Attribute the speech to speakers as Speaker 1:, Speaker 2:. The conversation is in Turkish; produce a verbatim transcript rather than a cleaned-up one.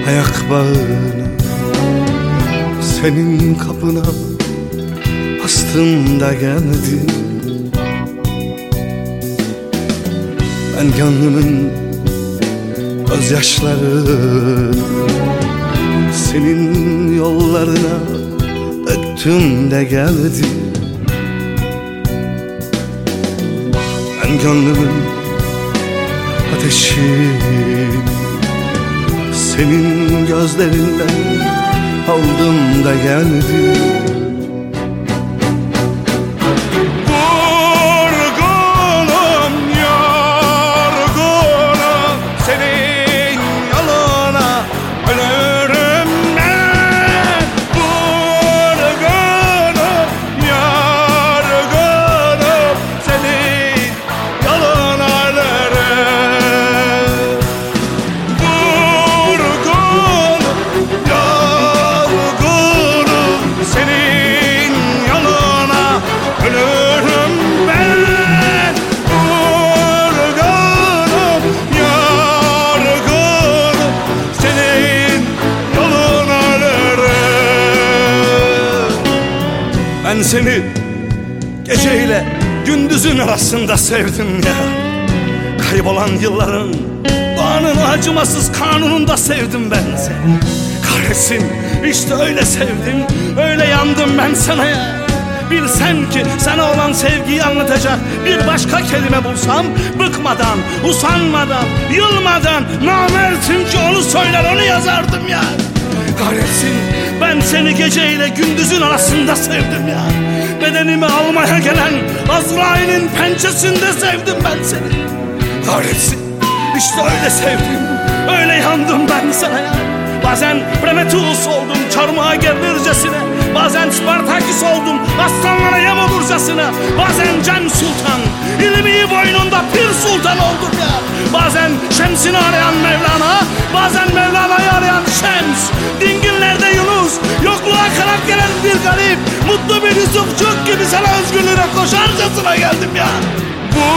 Speaker 1: ayak bağını senin kapına bastım da geldim. Ben gönlümün gözyaşlarını senin yollarına döktüm de geldim. Ben gönlümün ateşini senin gözlerinden aldım da geldim. Ben seni geceyle gündüzün arasında sevdim ya. Kaybolan yılların doğanın acımasız kanununda sevdim ben seni. Kahretsin, işte öyle sevdim, öyle yandım ben sana ya. Bilsen ki sana olan sevgiyi anlatacak bir başka kelime bulsam, bıkmadan, usanmadan, yılmadan namertim ki onu söyler, onu yazardım ya. Kahretsin, ben seni geceyle gündüzün arasında sevdim ya. Bedenimi almaya gelen Azrail'in pençesinde sevdim ben seni. Kahretsin, işte öyle sevdim, öyle yandım ben sana ya. Bazen Prometheus oldum çarmıha gerilircesine, bazen Spartaküs oldum aslanlara yem olurcasına, bazen Cem Sultan, ilmi boynunda Pir Sultan oldum ya. Bazen Şems'ini arayan Mevlana, bazen Mevlana'yı arayan Şems. Dingillerde Yunus, yokluğa kanat gelen bir garip, mutlu bir Yusufçuk gibi sana özgürlüğüne koşarcasına geldim ya. Bu